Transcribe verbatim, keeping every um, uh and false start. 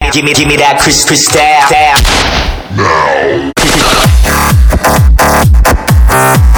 Give me, give me that Chris Chris style. Now.